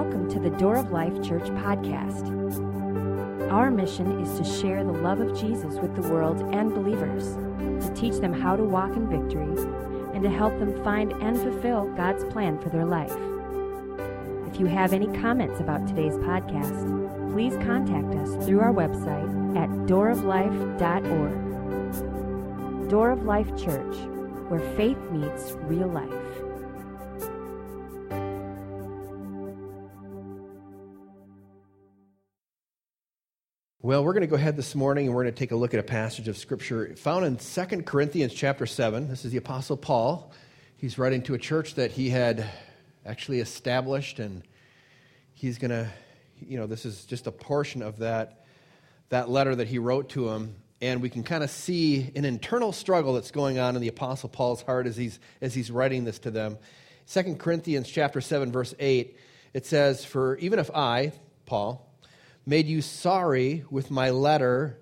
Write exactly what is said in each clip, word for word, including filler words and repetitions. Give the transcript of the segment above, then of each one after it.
Welcome to the Door of Life Church podcast. Our mission is to share the love of Jesus with the world and believers, to teach them how to walk in victory, and to help them find and fulfill God's plan for their life. If you have any comments about today's podcast, please contact us through our website at door of life dot org. Door of Life Church, where faith meets real life. Well, we're going to go ahead this morning and we're going to take a look at a passage of Scripture found in Second Corinthians chapter seven. This is the Apostle Paul. He's writing to a church that he had actually established, and he's going to, you know, this is just a portion of that, that letter that he wrote to them, and we can kind of see an internal struggle that's going on in the Apostle Paul's heart as he's, as he's writing this to them. Second Corinthians chapter seven, verse eight, it says, "For even if I, Paul, made you sorry with my letter,"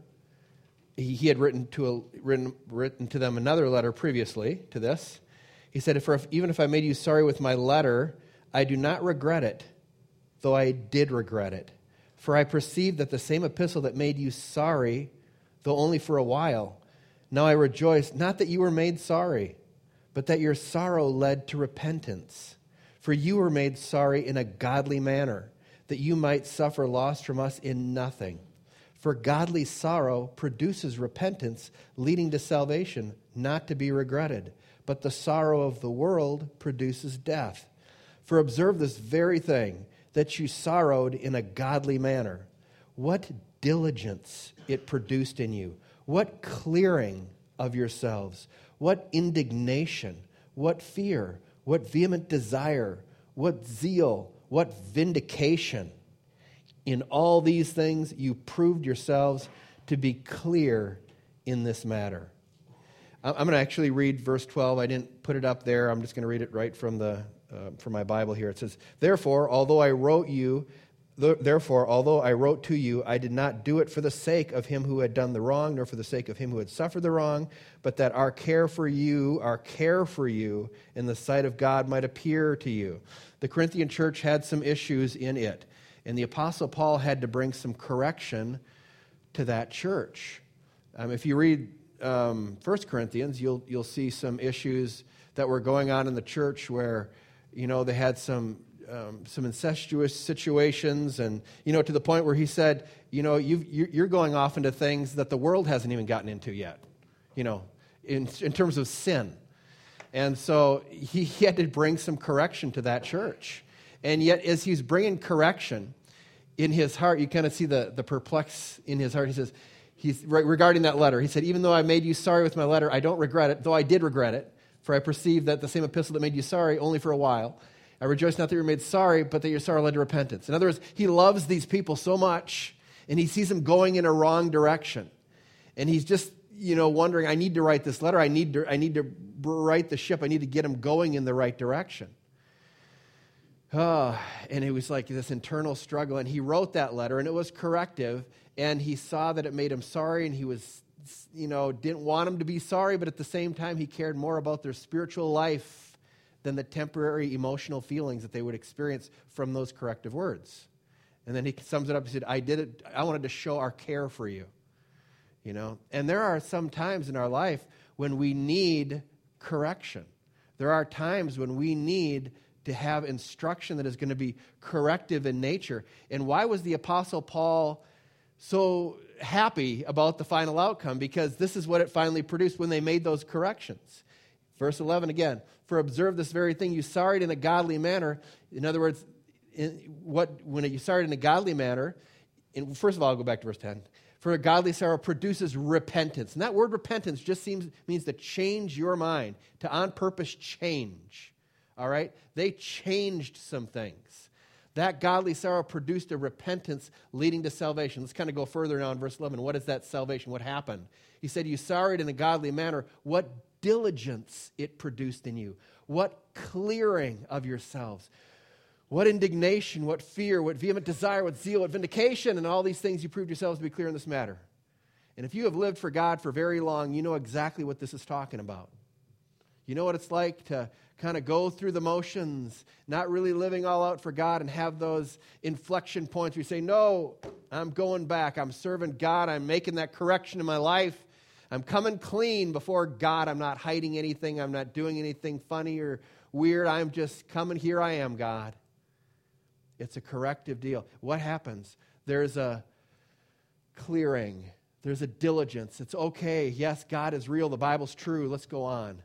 he, he had written to a, written, written to them another letter previously to this. He said, if, if, even if I made you sorry with my letter, I do not regret it, though I did regret it. For I perceive that the same epistle that made you sorry, though only for a while, now I rejoice, not that you were made sorry, but that your sorrow led to repentance. For you were made sorry in a godly manner, that you might suffer loss from us in nothing. For godly sorrow produces repentance, leading to salvation, not to be regretted. But the sorrow of the world produces death. For observe this very thing, that you sorrowed in a godly manner. What diligence it produced in you. What clearing of yourselves. What indignation. What fear. What vehement desire. What zeal. What vindication. In all these things you proved yourselves to be clear in this matter." I'm going to actually read verse twelve. I didn't put it up there. I'm just going to read it right from the uh, from my Bible here. It says, "Therefore, although I wrote you, th- therefore, although I wrote to you, I did not do it for the sake of him who had done the wrong, nor for the sake of him who had suffered the wrong, but that our care for you, our care for you in the sight of God might appear to you." The Corinthian church had some issues in it, and the Apostle Paul had to bring some correction to that church. Um, if you read um, First Corinthians, you'll you'll see some issues that were going on in the church where, you know, they had some um, some incestuous situations, and you know, to the point where he said, you know, you've, you're going off into things that the world hasn't even gotten into yet, you know, in in terms of sin. And so he, he had to bring some correction to that church. And yet, as he's bringing correction in his heart, you kind of see the, the perplex in his heart. He says, he's regarding that letter, he said, "Even though I made you sorry with my letter, I don't regret it, though I did regret it. For I perceive that the same epistle that made you sorry only for a while. I rejoice not that you were made sorry, but that your sorrow led to repentance." In other words, he loves these people so much, and he sees them going in a wrong direction. And he's just, you know, wondering, I need to write this letter. I need to, I need to right the ship. I need to get them going in the right direction. Oh, and it was like this internal struggle. And he wrote that letter, and it was corrective. And he saw that it made him sorry, and he was, you know, didn't want them to be sorry, but at the same time, he cared more about their spiritual life than the temporary emotional feelings that they would experience from those corrective words. And then he sums it up. He said, I did it. I wanted to show our care for you. You know, and there are some times in our life when we need correction. There are times when we need to have instruction that is going to be corrective in nature. And why was the Apostle Paul so happy about the final outcome? Because this is what it finally produced when they made those corrections. Verse eleven again, "For observe this very thing, you sorrowed in a godly manner." In other words, in what when you sorrowed in a godly manner, in, first of all, I'll go back to verse ten. "For a godly sorrow produces repentance." And that word repentance just seems means to change your mind, to on purpose change. All right? They changed some things. That godly sorrow produced a repentance leading to salvation. Let's kind of go further now in verse eleven. What is that salvation? What happened? He said, "You sorrowed in a godly manner. What diligence it produced in you. What clearing of yourselves. What indignation, what fear, what vehement desire, what zeal, what vindication, and all these things you proved yourselves to be clear in this matter." And if you have lived for God for very long, you know exactly what this is talking about. You know what it's like to kind of go through the motions, not really living all out for God, and have those inflection points where you say, no, I'm going back. I'm serving God. I'm making that correction in my life. I'm coming clean before God. I'm not hiding anything. I'm not doing anything funny or weird. I'm just coming, here I am, God. It's a corrective deal. What happens? There's a clearing. There's a diligence. It's okay. Yes, God is real. The Bible's true. Let's go on.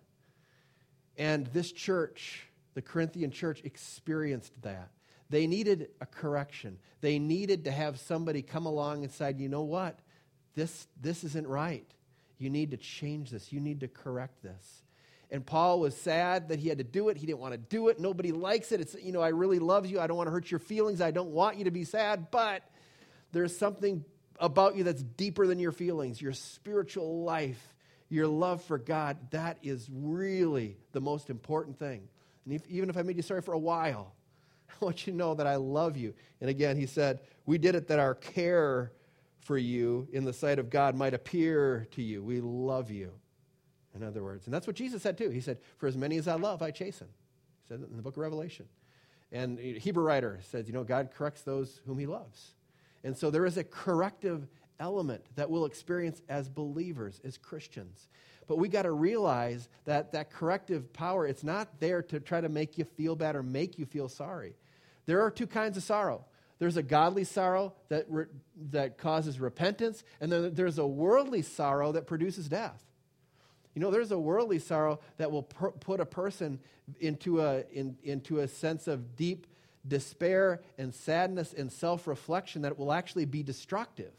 And this church, the Corinthian church, experienced that. They needed a correction. They needed to have somebody come along and say, you know what? This, this isn't right. You need to change this. You need to correct this. And Paul was sad that he had to do it. He didn't want to do it. Nobody likes it. It's, you know, I really love you. I don't want to hurt your feelings. I don't want you to be sad. But there's something about you that's deeper than your feelings, your spiritual life, your love for God. That is really the most important thing. And if, even if I made you sorry for a while, I want you to know that I love you. And again, he said, we did it that our care for you in the sight of God might appear to you. We love you, in other words. And that's what Jesus said too. He said, for as many as I love, I chasten. He said it in the book of Revelation. And a Hebrew writer says, you know, God corrects those whom he loves. And so there is a corrective element that we'll experience as believers, as Christians. But we got to realize that that corrective power, it's not there to try to make you feel bad or make you feel sorry. There are two kinds of sorrow. There's a godly sorrow that re- that causes repentance, and then there's a worldly sorrow that produces death. You know, there's a worldly sorrow that will per- put a person into a in, into a sense of deep despair and sadness and self-reflection that will actually be destructive.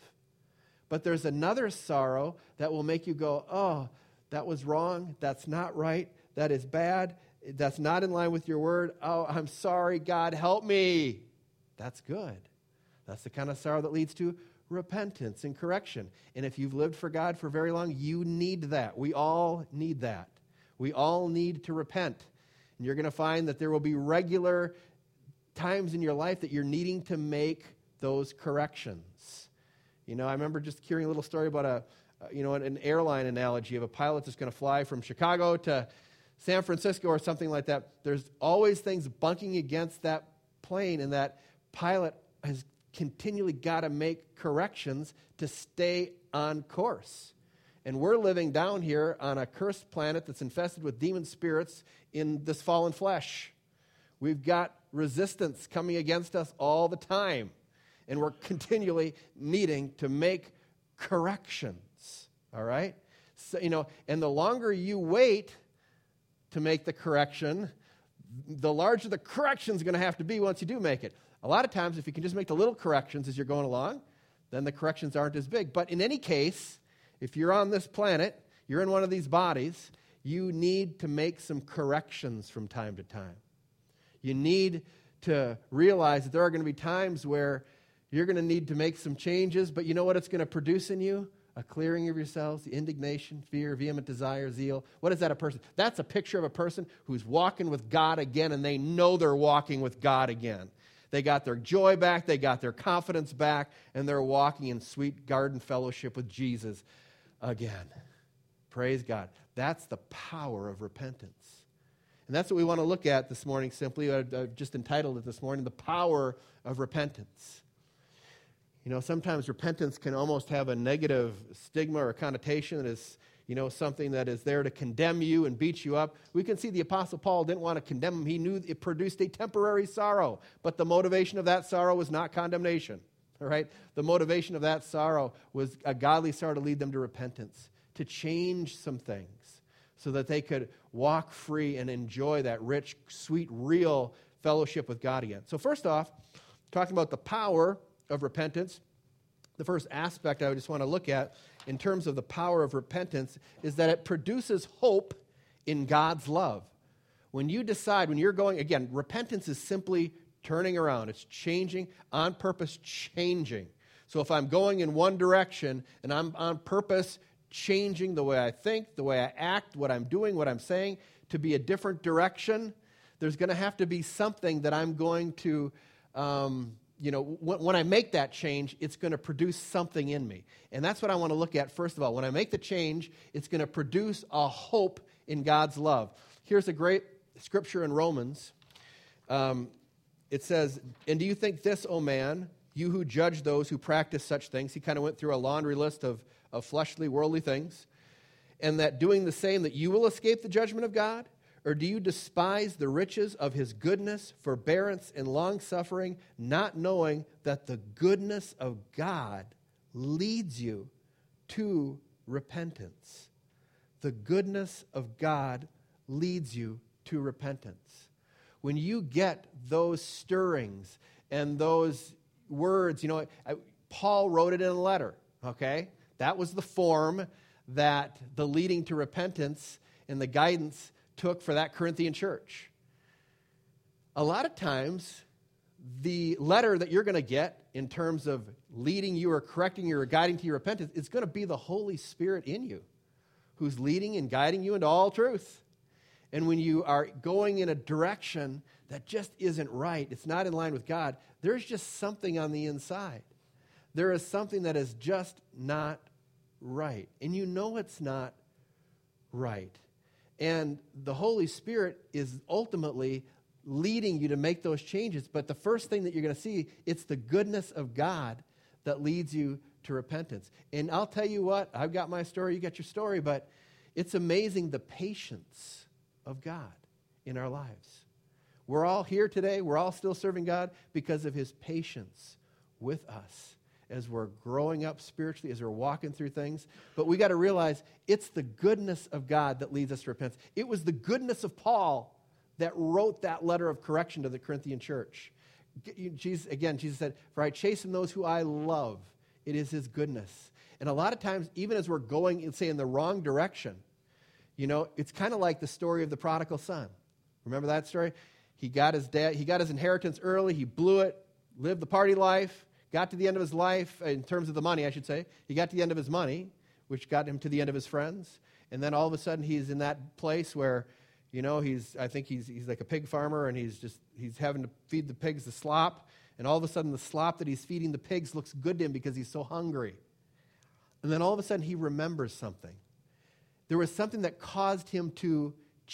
But there's another sorrow that will make you go, oh, that was wrong, that's not right, that is bad, that's not in line with your word. Oh, I'm sorry, God, help me. That's good. That's the kind of sorrow that leads to repentance and correction. And if you've lived for God for very long, you need that. We all need that. We all need to repent. And you're going to find that there will be regular times in your life that you're needing to make those corrections. You know, I remember just hearing a little story about a, you know, an airline analogy of a pilot that's going to fly from Chicago to San Francisco or something like that. There's always things bunking against that plane, and that pilot has continually got to make corrections to stay on course. And we're living down here on a cursed planet that's infested with demon spirits in this fallen flesh. We've got resistance coming against us all the time. And we're continually needing to make corrections. All right? So, you know, and the longer you wait to make the correction, the larger the correction is going to have to be once you do make it. A lot of times, if you can just make the little corrections as you're going along, then the corrections aren't as big. But in any case, if you're on this planet, you're in one of these bodies, you need to make some corrections from time to time. You need to realize that there are going to be times where you're going to need to make some changes, but you know what it's going to produce in you? A clearing of yourselves, the indignation, fear, vehement desire, zeal. What is that a person? That's a picture of a person who's walking with God again, and they know they're walking with God again. They got their joy back, they got their confidence back, and they're walking in sweet garden fellowship with Jesus again. Praise God. That's the power of repentance. And that's what we want to look at this morning simply. I've just entitled it this morning, The Power of Repentance. You know, sometimes repentance can almost have a negative stigma or connotation that is, you know, something that is there to condemn you and beat you up. We can see the Apostle Paul didn't want to condemn him. He knew it produced a temporary sorrow, but the motivation of that sorrow was not condemnation. All right? The motivation of that sorrow was a godly sorrow to lead them to repentance, to change some things so that they could walk free and enjoy that rich, sweet, real fellowship with God again. So first off, talking about the power of repentance, the first aspect I just want to look at in terms of the power of repentance is that it produces hope in God's love. When you decide, when you're going, again, repentance is simply turning around. It's changing, on purpose changing. So if I'm going in one direction and I'm on purpose changing the way I think, the way I act, what I'm doing, what I'm saying, to be a different direction, there's going to have to be something that I'm going to um, you know, when, when I make that change, it's going to produce something in me. And that's what I want to look at first of all. When I make the change, it's going to produce a hope in God's love. Here's a great scripture in Romans. Um, it says, "And do you think this, O man, you who judge those who practice such things," he kind of went through a laundry list of, of fleshly, worldly things, "and that doing the same, that you will escape the judgment of God? Or do you despise the riches of his goodness, forbearance, and long-suffering, not knowing that the goodness of God leads you to repentance?" The goodness of God leads you to repentance. When you get those stirrings and those words, you know, I, Paul wrote it in a letter, okay? That was the form that the leading to repentance and the guidance took for that Corinthian church. A lot of times, the letter that you're going to get in terms of leading you or correcting you or guiding to your repentance is going to be the Holy Spirit in you, who's leading and guiding you into all truth. And when you are going in a direction that just isn't right, it's not in line with God, there's just something on the inside. There is something that is just not right. And you know it's not right. And the Holy Spirit is ultimately leading you to make those changes. But the first thing that you're going to see, it's the goodness of God that leads you to repentance. And I'll tell you what, I've got my story, you got your story, but it's amazing the patience of God in our lives. We're all here today, we're all still serving God because of his patience with us as we're growing up spiritually, as we're walking through things. But we got to realize it's the goodness of God that leads us to repentance. It was the goodness of Paul that wrote that letter of correction to the Corinthian church. Jesus, again, Jesus said, "For I chasten those who I love." It is his goodness. And a lot of times, even as we're going, let's say, in the wrong direction, you know, it's kind of like the story of the prodigal son. Remember that story? He got his dad, he got his inheritance early, he blew it, lived the party life, got to the end of his life, in terms of the money, I should say. He got to the end of his money, which got him to the end of his friends. And then all of a sudden, he's in that place where, you know, he's, I think he's he's like a pig farmer, and he's just, he's having to feed the pigs the slop. And all of a sudden, the slop that he's feeding the pigs looks good to him because he's so hungry. And then all of a sudden, he remembers something. There was something that caused him to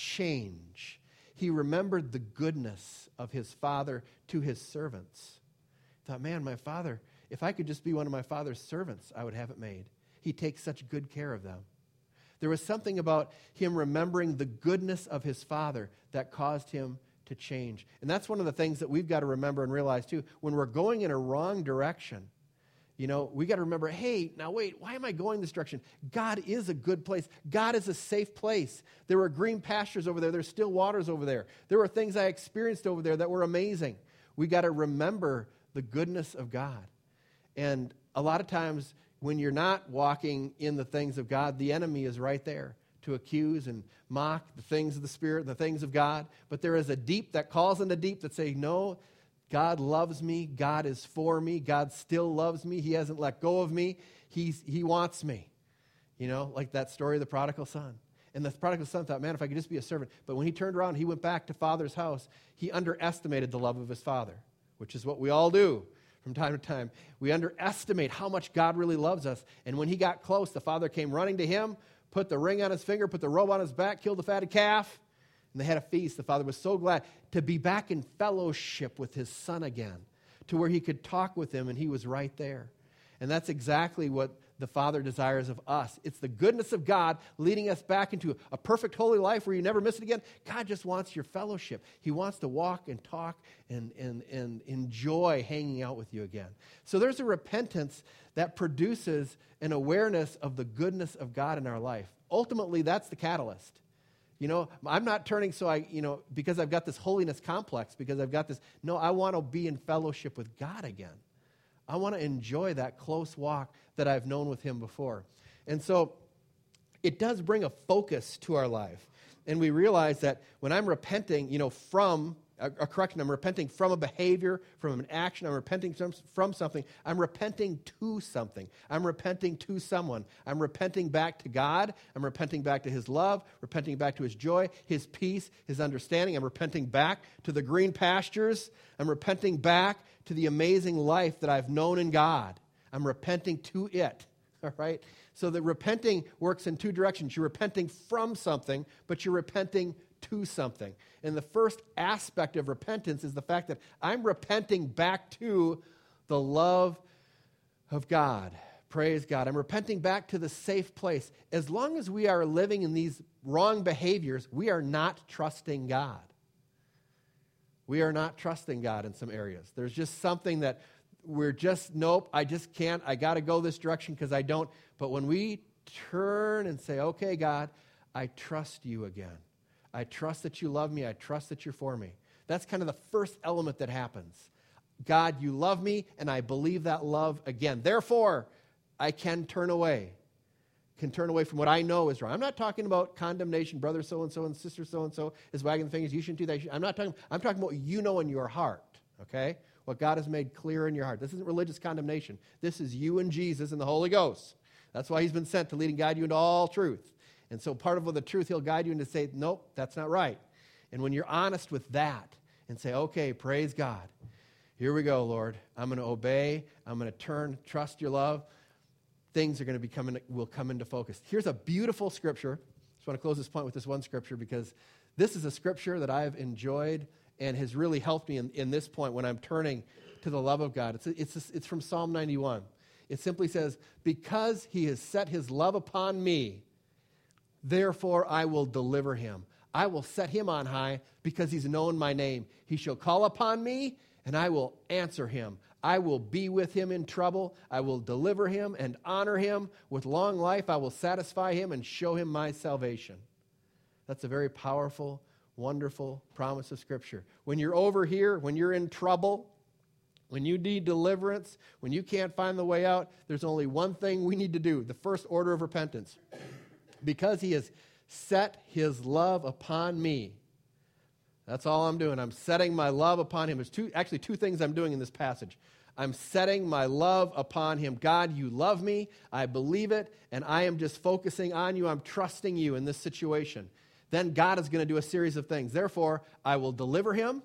change. He remembered the goodness of his father to his servants. Thought, man, my father, if I could just be one of my father's servants, I would have it made. He takes such good care of them. There was something about him remembering the goodness of his father that caused him to change. And that's one of the things that we've got to remember and realize too. When we're going in a wrong direction, you know, we got to remember, hey, now wait, why am I going this direction? God is a good place. God is a safe place. There were green pastures over there. There's still waters over there. There were things I experienced over there that were amazing. We got to remember the goodness of God. And a lot of times when you're not walking in the things of God, the enemy is right there to accuse and mock the things of the Spirit, the things of God. But there is a deep that calls into deep that say, no, God loves me. God is for me. God still loves me. He hasn't let go of me. He's, he wants me. You know, like that story of the prodigal son. And the prodigal son thought, man, if I could just be a servant. But when he turned around, he went back to father's house. He underestimated the love of his father, which is what we all do from time to time. We underestimate how much God really loves us. And when he got close, the father came running to him, put the ring on his finger, put the robe on his back, killed the fatted calf, and they had a feast. The father was so glad to be back in fellowship with his son again, to where he could talk with him, and he was right there. And that's exactly what the Father desires of us. It's the goodness of God leading us back into a perfect holy life where you never miss it again. God just wants your fellowship. He wants to walk and talk and, and, and enjoy hanging out with you again. So there's a repentance that produces an awareness of the goodness of God in our life. Ultimately, that's the catalyst. You know, I'm not turning so I, you know, because I've got this holiness complex, because I've got this, no, I want to be in fellowship with God again. I want to enjoy that close walk that I've known with him before. And so it does bring a focus to our life. And we realize that when I'm repenting, you know, from A, a correction, I'm repenting from a behavior, from an action. I'm repenting from, from something. I'm repenting to something. I'm repenting to someone. I'm repenting back to God. I'm repenting back to his love, repenting back to his joy, his peace, his understanding. I'm repenting back to the green pastures. I'm repenting back to the amazing life that I've known in God. I'm repenting to it, all right? So the repenting works in two directions. You're repenting from something, but you're repenting to something. And the first aspect of repentance is the fact that I'm repenting back to the love of God. Praise God. I'm repenting back to the safe place. As long as we are living in these wrong behaviors, we are not trusting God. We are not trusting God in some areas. There's just something that we're just, nope, I just can't. I got to go this direction because I don't. But when we turn and say, okay, God, I trust you again. I trust that you love me. I trust that you're for me. That's kind of the first element that happens. God, you love me, and I believe that love again. Therefore, I can turn away, can turn away from what I know is wrong. I'm not talking about condemnation. Brother so-and-so and sister so-and-so is wagging the fingers. You shouldn't do that. I'm not talking, I'm talking about what you know in your heart, okay? What God has made clear in your heart. This isn't religious condemnation. This is you and Jesus and the Holy Ghost. That's why he's been sent, to lead and guide you into all truth. And so part of the truth, he'll guide you into say, nope, that's not right. And when you're honest with that and say, okay, praise God. Here we go, Lord. I'm going to obey. I'm going to turn, trust your love. Things are going to be coming, will come into focus. Here's a beautiful scripture. I just want to close this point with this one scripture because this is a scripture that I've enjoyed and has really helped me in, in this point when I'm turning to the love of God. It's, it's, it's from Psalm ninety-one. It simply says, because he has set his love upon me, therefore I will deliver him. I will set him on high because he's known my name. He shall call upon me, and I will answer him. I will be with him in trouble. I will deliver him and honor him. With long life I will satisfy him and show him my salvation. That's a very powerful, wonderful promise of Scripture. When you're over here, when you're in trouble, when you need deliverance, when you can't find the way out, there's only one thing we need to do, the first order of repentance. Because he has set his love upon me. That's all I'm doing. I'm setting my love upon him. There's two, actually two things I'm doing in this passage. I'm setting my love upon him. God, you love me. I believe it. And I am just focusing on you. I'm trusting you in this situation. Then God is going to do a series of things. Therefore, I will deliver him.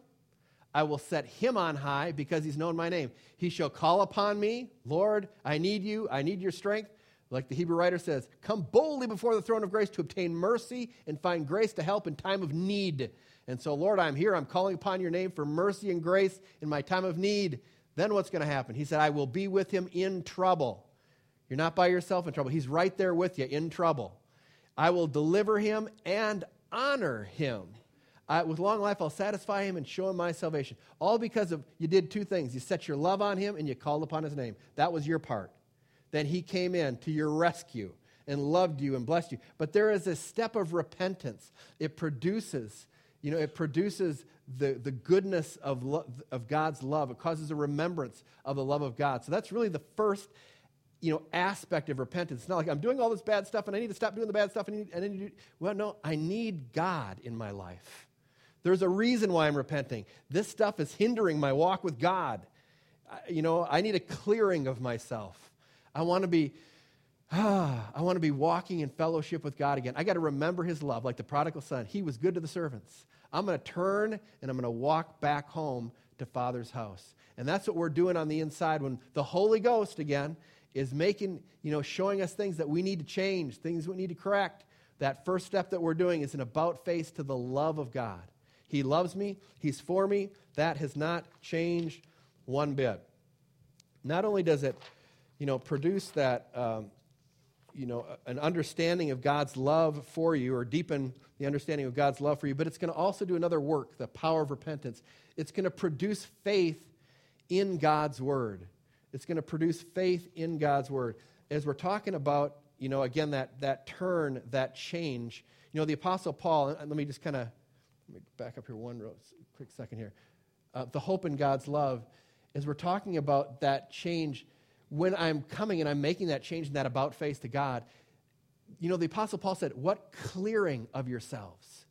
I will set him on high because he's known my name. He shall call upon me. Lord, I need you. I need your strength. Like the Hebrew writer says, come boldly before the throne of grace to obtain mercy and find grace to help in time of need. And so, Lord, I'm here. I'm calling upon your name for mercy and grace in my time of need. Then what's going to happen? He said, I will be with him in trouble. You're not by yourself in trouble. He's right there with you in trouble. I will deliver him and honor him. I, with long life, I'll satisfy him and show him my salvation. All because of you did two things. You set your love on him and you called upon his name. That was your part. Then he came in to your rescue and loved you and blessed you. But there is a step of repentance. It produces, you know, it produces the, the goodness of, lo- of God's love. It causes a remembrance of the love of God. So that's really the first, you know, aspect of repentance. It's not like I'm doing all this bad stuff and I need to stop doing the bad stuff. And I need, and I need to do, well, no, I need God in my life. There's a reason why I'm repenting. This stuff is hindering my walk with God. I, you know, I need a clearing of myself. I want to be, ah, I want to be walking in fellowship with God again. I got to remember his love, like the prodigal son. He was good to the servants. I'm going to turn and I'm going to walk back home to Father's house. And that's what we're doing on the inside when the Holy Ghost, again, is making, you know, showing us things that we need to change, things we need to correct. That first step that we're doing is an about face to the love of God. He loves me. He's for me. That has not changed one bit. Not only does it, you know, produce that, um, you know, an understanding of God's love for you or deepen the understanding of God's love for you, but it's going to also do another work, the power of repentance. It's going to produce faith in God's word. It's going to produce faith in God's word. As we're talking about, you know, again, that, that turn, that change, you know, the Apostle Paul, and let me just kind of, let me back up here one row, quick second here. Uh, the hope in God's love, as we're talking about that change, when I'm coming and I'm making that change in that about face to God, you know, the Apostle Paul said, what clearing of yourselves.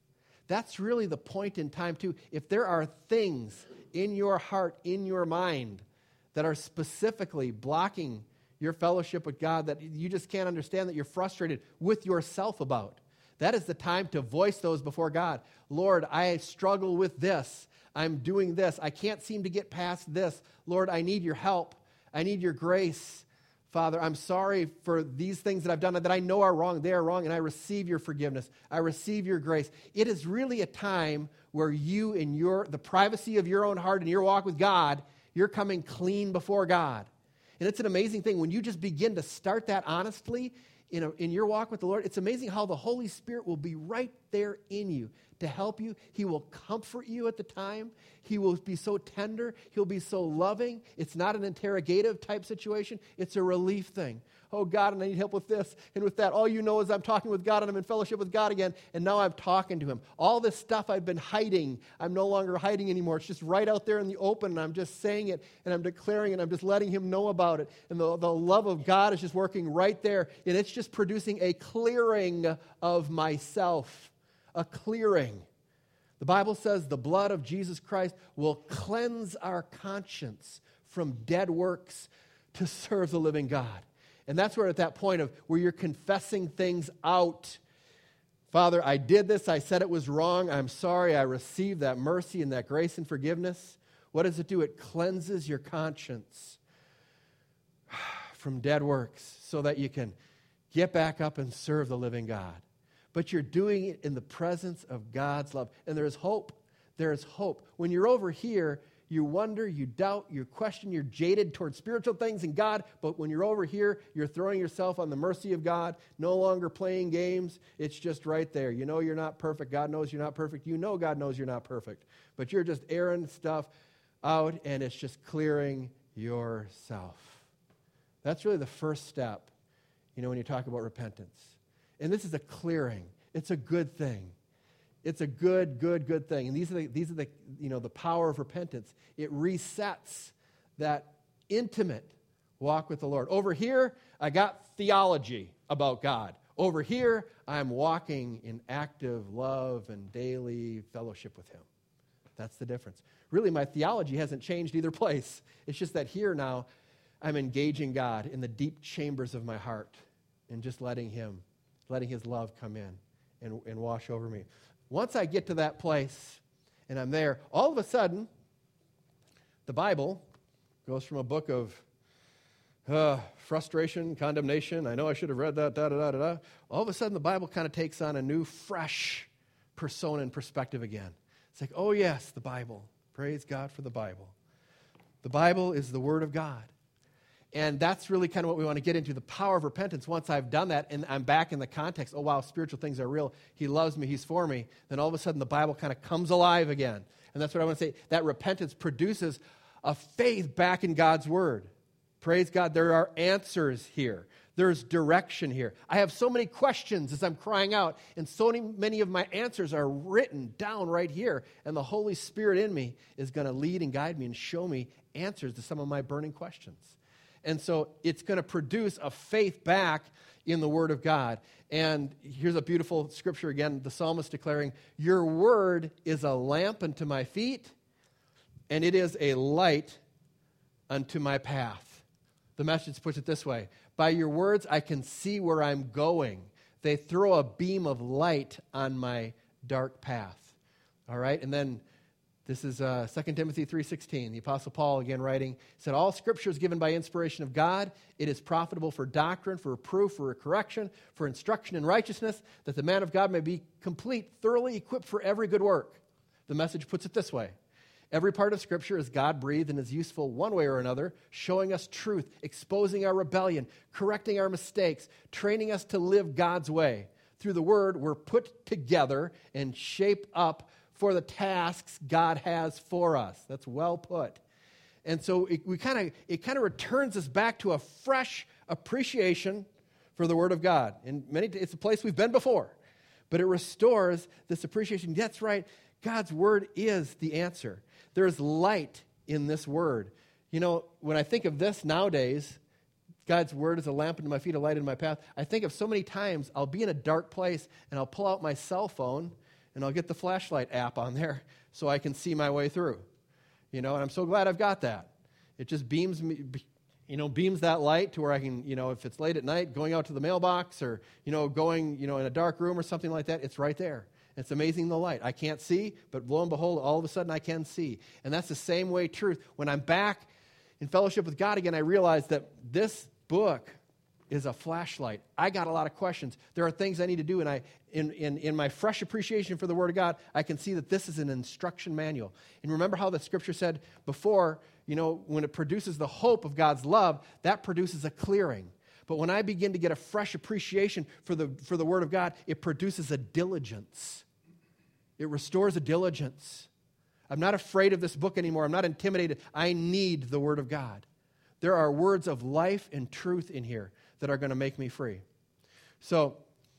That's really the point in time, too. If there are things in your heart, in your mind, that are specifically blocking your fellowship with God, that you just can't understand, that you're frustrated with yourself about, that is the time to voice those before God. Lord, I struggle with this. I'm doing this. I can't seem to get past this. Lord, I need your help. I need your grace. Father, I'm sorry for these things that I've done that I know are wrong. They are wrong, and I receive your forgiveness. I receive your grace. It is really a time where you, in your the privacy of your own heart and your walk with God, you're coming clean before God. And it's an amazing thing. When you just begin to start that honestly in, a, in your walk with the Lord, it's amazing how the Holy Spirit will be right there in you to help you. He will comfort you at the time. He will be so tender. He'll be so loving. It's not an interrogative type situation. It's a relief thing. Oh, God, and I need help with this and with that. All you know is I'm talking with God and I'm in fellowship with God again, and now I'm talking to him. All this stuff I've been hiding, I'm no longer hiding anymore. It's just right out there in the open, and I'm just saying it, and I'm declaring it, and I'm just letting him know about it. And the, the love of God is just working right there, and it's just producing a clearing of myself. A clearing. The Bible says the blood of Jesus Christ will cleanse our conscience from dead works to serve the living God. And that's where at that point of where you're confessing things out. Father, I did this. I said it was wrong. I'm sorry. I received that mercy and that grace and forgiveness. What does it do? It cleanses your conscience from dead works so that you can get back up and serve the living God. But you're doing it in the presence of God's love. And there is hope. There is hope. When you're over here, you wonder, you doubt, you question, you're jaded towards spiritual things and God. But when you're over here, you're throwing yourself on the mercy of God, no longer playing games. It's just right there. You know you're not perfect. God knows you're not perfect. You know God knows you're not perfect. But you're just airing stuff out, and it's just clearing yourself. That's really the first step, you know, when you talk about repentance. And this is a clearing. It's a good thing. It's a good, good, good thing. And these are the, these are the, you know, the power of repentance. It resets that intimate walk with the Lord. Over here, I got theology about God. Over here, I'm walking in active love and daily fellowship with him. That's the difference. Really, my theology hasn't changed either place. It's just that here now, I'm engaging God in the deep chambers of my heart and just letting him, letting his love come in and, and wash over me. Once I get to that place and I'm there, all of a sudden, the Bible goes from a book of uh, frustration, condemnation. I know I should have read that, da, da, da, da, da. All of a sudden, the Bible kind of takes on a new, fresh persona and perspective again. It's like, oh yes, the Bible. Praise God for the Bible. The Bible is the Word of God. And that's really kind of what we want to get into, the power of repentance. Once I've done that and I'm back in the context, oh wow, spiritual things are real. He loves me, he's for me. Then all of a sudden the Bible kind of comes alive again. And that's what I want to say. That repentance produces a faith back in God's Word. Praise God, there are answers here. There's direction here. I have so many questions as I'm crying out, and so many of my answers are written down right here. And the Holy Spirit in me is going to lead and guide me and show me answers to some of my burning questions. And so it's going to produce a faith back in the Word of God. And here's a beautiful scripture again, the psalmist declaring, your word is a lamp unto my feet, and it is a light unto my path. The Message puts it this way, by your words I can see where I'm going. They throw a beam of light on my dark path. All right, and then this is uh, Second Timothy three sixteen. The Apostle Paul, again writing, said, all Scripture is given by inspiration of God. It is profitable for doctrine, for reproof, for correction, for instruction in righteousness, that the man of God may be complete, thoroughly equipped for every good work. The Message puts it this way. Every part of Scripture is God-breathed and is useful one way or another, showing us truth, exposing our rebellion, correcting our mistakes, training us to live God's way. Through the Word, we're put together and shaped up for the tasks God has for us. That's well put. And so it, we kind of it kind of returns us back to a fresh appreciation for the Word of God. And many it's a place we've been before, but it restores this appreciation. That's right. God's Word is the answer. There's light in this Word. You know, when I think of this nowadays, God's Word is a lamp unto my feet, a light in my path. I think of so many times I'll be in a dark place and I'll pull out my cell phone and I'll get the flashlight app on there so I can see my way through. You know, and I'm so glad I've got that. It just beams me, you know, beams that light to where I can, you know, if it's late at night, going out to the mailbox or, you know, going, you know, in a dark room or something like that, it's right there. It's amazing, the light. I can't see, but lo and behold, all of a sudden I can see. And that's the same way truth. When I'm back in fellowship with God again, I realize that this book is a flashlight. I got a lot of questions. There are things I need to do, and I, in, in, in my fresh appreciation for the Word of God, I can see that this is an instruction manual. And remember how the Scripture said before, you know, when it produces the hope of God's love, that produces a clearing. But when I begin to get a fresh appreciation for the, for the Word of God, it produces a diligence. It restores a diligence. I'm not afraid of this book anymore. I'm not intimidated. I need the Word of God. There are words of life and truth in here that are going to make me free. So,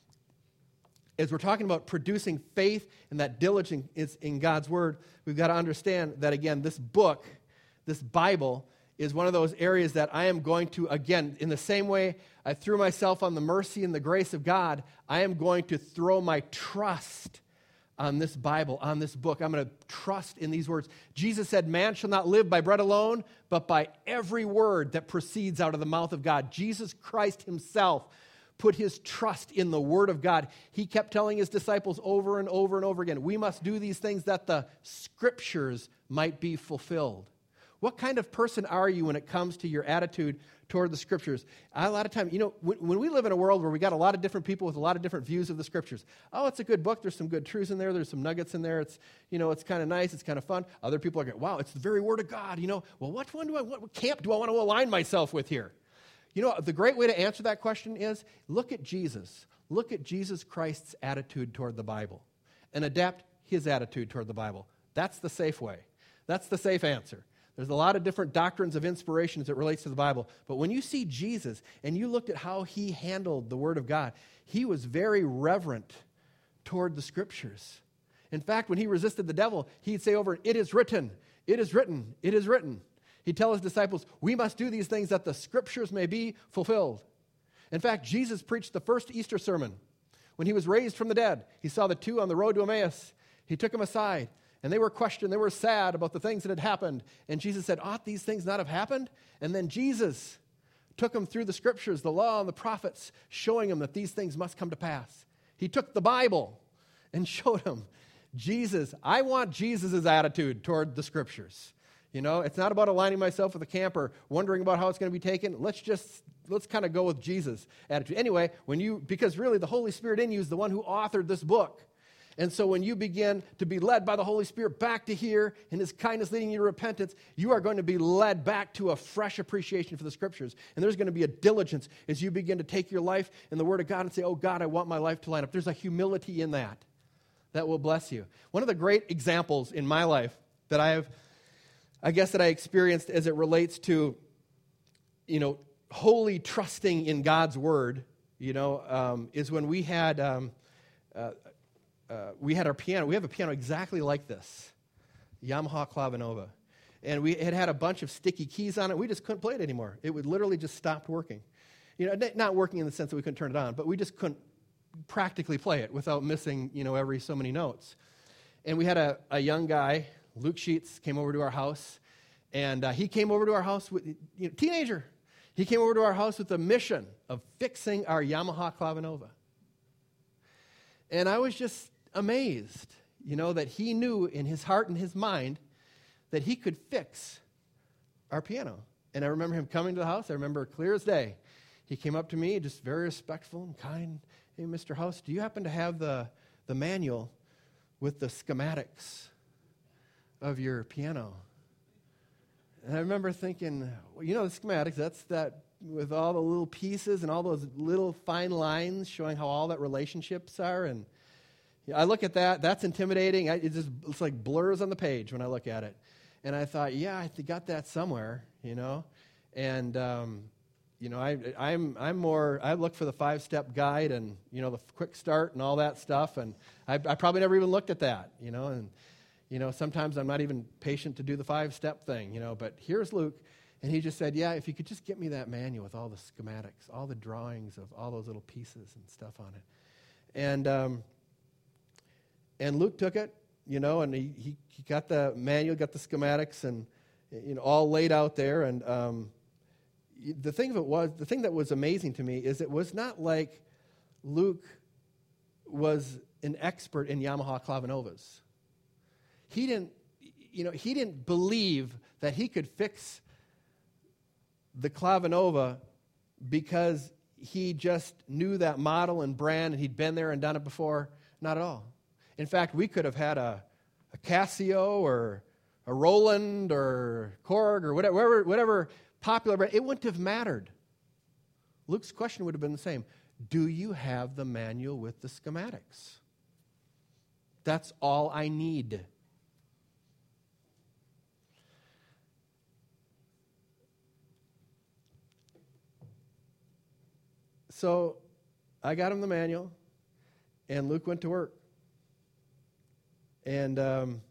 as we're talking about producing faith and that diligence is in God's Word, we've got to understand that, again, this book, this Bible, is one of those areas that I am going to, again, in the same way I threw myself on the mercy and the grace of God, I am going to throw my trust on this Bible, on this book. I'm going to trust in these words. Jesus said, man shall not live by bread alone, but by every word that proceeds out of the mouth of God. Jesus Christ himself put his trust in the Word of God. He kept telling his disciples over and over and over again, we must do these things that the Scriptures might be fulfilled. What kind of person are you when it comes to your attitude toward the Scriptures? A lot of times, you know, when, when we live in a world where we got a lot of different people with a lot of different views of the Scriptures, oh, it's a good book. There's some good truths in there. There's some nuggets in there. It's, you know, it's kind of nice. It's kind of fun. Other people are going, wow, it's the very Word of God. You know, well, what one do I, what camp do I want to align myself with here? You know, the great way to answer that question is look at Jesus. Look at Jesus Christ's attitude toward the Bible and adapt his attitude toward the Bible. That's the safe way. That's the safe answer. There's a lot of different doctrines of inspiration as it relates to the Bible. But when you see Jesus and you looked at how he handled the Word of God, he was very reverent toward the Scriptures. In fact, when he resisted the devil, he'd say over, it is written, it is written, it is written. He'd tell his disciples, we must do these things that the Scriptures may be fulfilled. In fact, Jesus preached the first Easter sermon. When he was raised from the dead, he saw the two on the road to Emmaus. He took them aside. And they were questioned, they were sad about the things that had happened. And Jesus said, ought these things not have happened? And then Jesus took them through the Scriptures, the law and the prophets, showing them that these things must come to pass. He took the Bible and showed them, Jesus, I want Jesus' attitude toward the Scriptures. You know, it's not about aligning myself with a camp or wondering about how it's going to be taken. Let's just, let's kind of go with Jesus' attitude. Anyway, when you, because really the Holy Spirit in you is the one who authored this book. And so when you begin to be led by the Holy Spirit back to here and his kindness leading you to repentance, you are going to be led back to a fresh appreciation for the Scriptures. And there's going to be a diligence as you begin to take your life in the Word of God and say, oh God, I want my life to line up. There's a humility in that that will bless you. One of the great examples in my life that I have, I guess that I experienced as it relates to, you know, wholly trusting in God's Word, you know, um, is when we had... Um, uh, Uh, we had our piano. We have a piano exactly like this, Yamaha Clavinova. And we had had a bunch of sticky keys on it. We just couldn't play it anymore. It would literally just stop working. You know, not working in the sense that we couldn't turn it on, but we just couldn't practically play it without missing, you know, every so many notes. And we had a, a young guy, Luke Sheets, came over to our house. And uh, he came over to our house with, you know, teenager. He came over to our house with the mission of fixing our Yamaha Clavinova. And I was just amazed, you know, that he knew in his heart and his mind that he could fix our piano. And I remember him coming to the house. I remember clear as day. He came up to me, just very respectful and kind. Hey, Mister House, do you happen to have the, the manual with the schematics of your piano? And I remember thinking, well, you know, the schematics, that's that with all the little pieces and all those little fine lines showing how all that relationships are. And I look at that, that's intimidating. I, it just it's like blurs on the page when I look at it. And I thought, yeah, I got that somewhere, you know. And, um, you know, I, I'm I'm more, I look for the five-step guide and, you know, the quick start and all that stuff. And I, I probably never even looked at that, you know. And, you know, sometimes I'm not even patient to do the five-step thing, you know. But here's Luke, and he just said, yeah, if you could just get me that manual with all the schematics, all the drawings of all those little pieces and stuff on it. And, um And Luke took it, you know, and he, he, he got the manual, got the schematics, and, you know, all laid out there. And um, the thing of it was, the thing that was amazing to me is it was not like Luke was an expert in Yamaha Clavinovas. He didn't, you know, he didn't believe that he could fix the Clavinova because he just knew that model and brand and he'd been there and done it before. Not at all. In fact, we could have had a, a Casio or a Roland or Korg or whatever, whatever, whatever popular brand. It wouldn't have mattered. Luke's question would have been the same. Do you have the manual with the schematics? That's all I need. So I got him the manual, and Luke went to work. And um,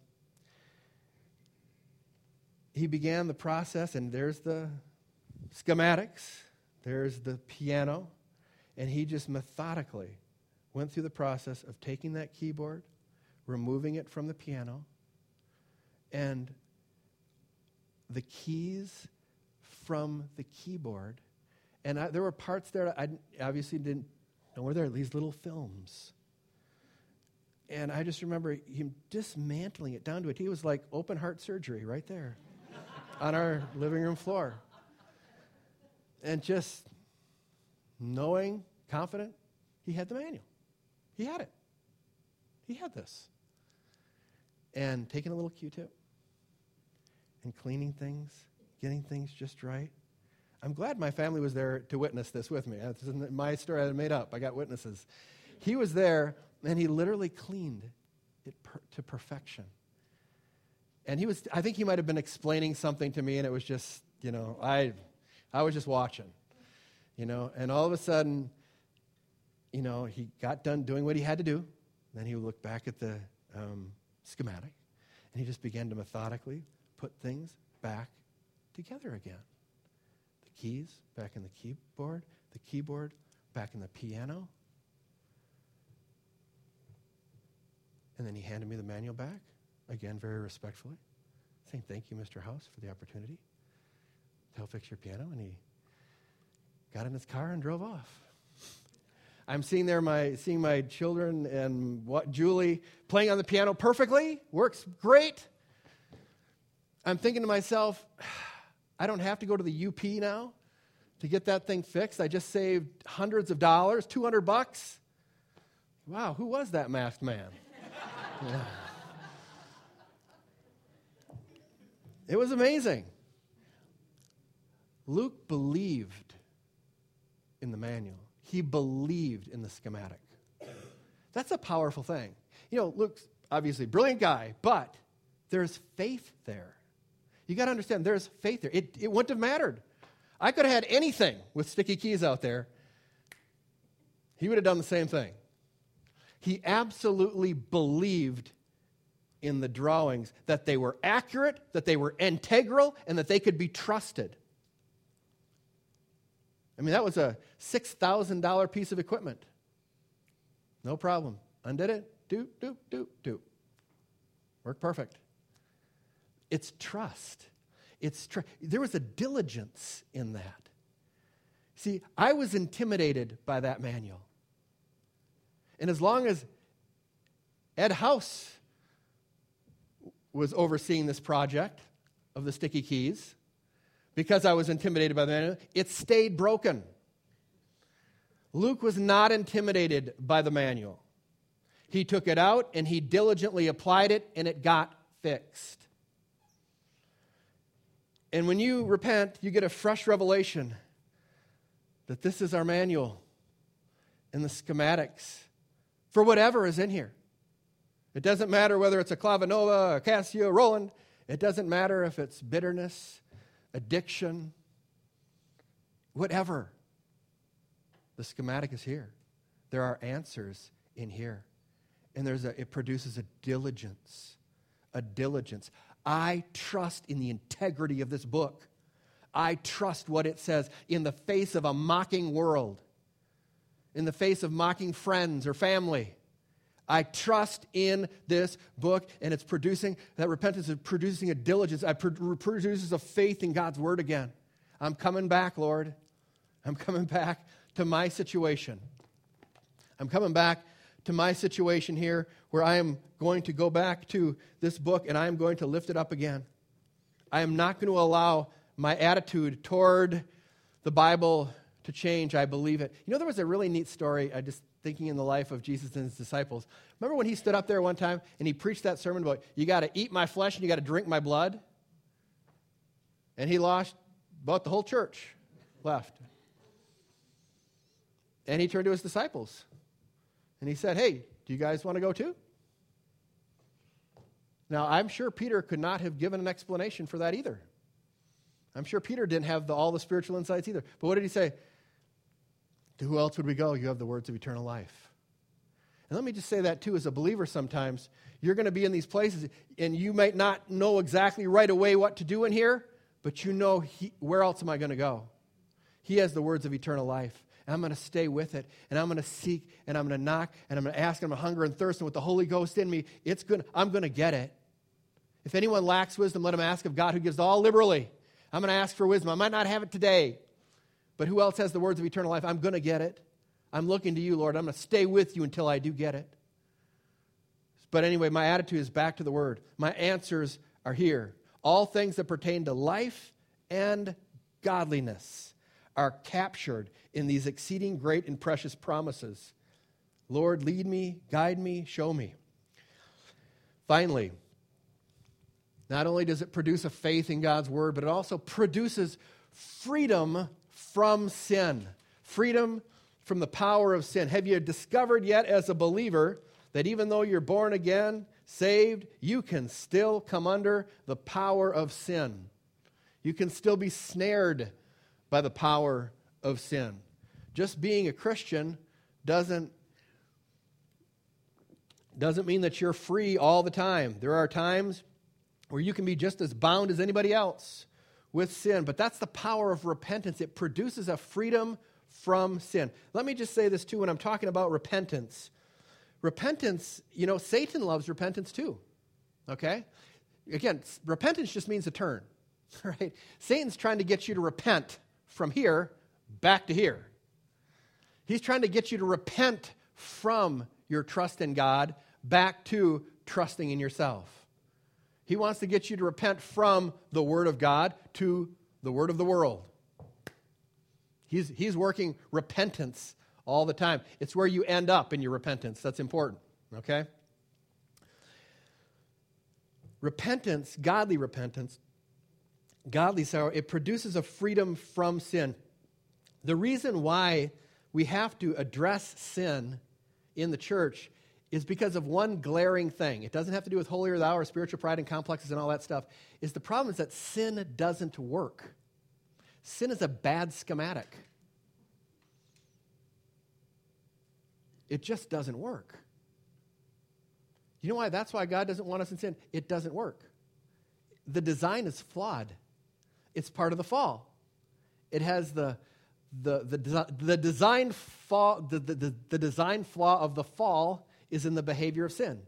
he began the process, and there's the schematics, there's the piano, and he just methodically went through the process of taking that keyboard, removing it from the piano, and the keys from the keyboard. And I, there were parts there I obviously didn't know were there, these little films. And I just remember him dismantling it down to it. He was like open heart surgery right there on our living room floor. And just knowing, confident, he had the manual. He had it. He had this. And taking a little Q-tip and cleaning things, getting things just right. I'm glad my family was there to witness this with me. This isn't my story I made up. I got witnesses. He was there, and he literally cleaned it per- to perfection. And he was, I think he might have been explaining something to me, and it was just, you know, I, I was just watching, you know. And all of a sudden, you know, he got done doing what he had to do. Then he would look back at the um, schematic, and he just began to methodically put things back together again. Keys back in the keyboard, the keyboard back in the piano. And then he handed me the manual back, again, very respectfully, saying, thank you, Mister House, for the opportunity to help fix your piano. And he got in his car and drove off. I'm seeing there my seeing my children and what, Julie playing on the piano perfectly, works great. I'm thinking to myself, I don't have to go to the U P now to get that thing fixed. I just saved hundreds of dollars, two hundred bucks. Wow, who was that masked man? Yeah. It was amazing. Luke believed in the manual. He believed in the schematic. That's a powerful thing. You know, Luke's obviously a brilliant guy, but there's faith there. You got to understand, there's faith there. It, it wouldn't have mattered. I could have had anything with sticky keys out there. He would have done the same thing. He absolutely believed in the drawings, that they were accurate, that they were integral, and that they could be trusted. I mean, that was a six thousand dollars piece of equipment. No problem. Undid it. Doop, doop, doop, doop. Worked perfect. It's trust. It's tr- There was a diligence in that. See, I was intimidated by that manual. And as long as Ed House was overseeing this project of the sticky keys, because I was intimidated by the manual, it stayed broken. Luke was not intimidated by the manual. He took it out and he diligently applied it, and it got fixed. And when you repent, you get a fresh revelation that this is our manual and the schematics for whatever is in here. It doesn't matter whether it's a Clavinova, a Casio, Roland. It doesn't matter if it's bitterness, addiction, whatever. The schematic is here. There are answers in here. And there's a, it produces a diligence, a diligence. I trust in the integrity of this book. I trust what it says in the face of a mocking world, in the face of mocking friends or family. I trust in this book, and it's producing, that repentance is producing a diligence. It produces a faith in God's word again. I'm coming back, Lord. I'm coming back to my situation. I'm coming back to my situation here where I am going to go back to this book, and I am going to lift it up again. I am not going to allow my attitude toward the Bible to change. I believe it. You know, there was a really neat story, I just thinking in the life of Jesus and his disciples. Remember when he stood up there one time and he preached that sermon about, you got to eat my flesh and you got to drink my blood? And he lost about the whole church left. And he turned to his disciples and he said, hey, do you guys want to go too? Now, I'm sure Peter could not have given an explanation for that either. I'm sure Peter didn't have the, all the spiritual insights either. But what did he say? To who else would we go? You have the words of eternal life. And let me just say that too, as a believer sometimes, you're going to be in these places and you might not know exactly right away what to do in here, but you know, he, where else am I going to go? He has the words of eternal life. And I'm going to stay with it, and I'm going to seek, and I'm going to knock, and I'm going to ask, and I'm going to hunger and thirst, and with the Holy Ghost in me, it's good. I'm going to get it. If anyone lacks wisdom, let him ask of God who gives all liberally. I'm going to ask for wisdom. I might not have it today, but who else has the words of eternal life? I'm going to get it. I'm looking to you, Lord. I'm going to stay with you until I do get it. But anyway, my attitude is back to the Word. My answers are here. All things that pertain to life and godliness are captured in these exceeding great and precious promises. Lord, lead me, guide me, show me. Finally, not only does it produce a faith in God's Word, but it also produces freedom from sin. Freedom from the power of sin. Have you discovered yet as a believer that even though you're born again, saved, you can still come under the power of sin? You can still be snared by the power of sin. Just being a Christian doesn't, doesn't mean that you're free all the time. There are times where you can be just as bound as anybody else with sin. But that's the power of repentance. It produces a freedom from sin. Let me just say this too when I'm talking about repentance. Repentance, you know, Satan loves repentance too. Okay? Again, repentance just means a turn. Right? Satan's trying to get you to repent from here back to here. He's trying to get you to repent from your trust in God back to trusting in yourself. He wants to get you to repent from the Word of God to the word of the world. He's, he's working repentance all the time. It's where you end up in your repentance. That's important, okay? Repentance, godly repentance, godly sorrow, it produces a freedom from sin. The reason why we have to address sin in the church is because of one glaring thing. It doesn't have to do with holier thou or spiritual pride and complexes and all that stuff. Is the problem is that sin doesn't work. Sin is a bad schematic. It just doesn't work. You know why? That's why God doesn't want us in sin. It doesn't work. The design is flawed. It's part of the fall. It has the the the the design flaw the, the, the, the design flaw of the fall is in the behavior of sin.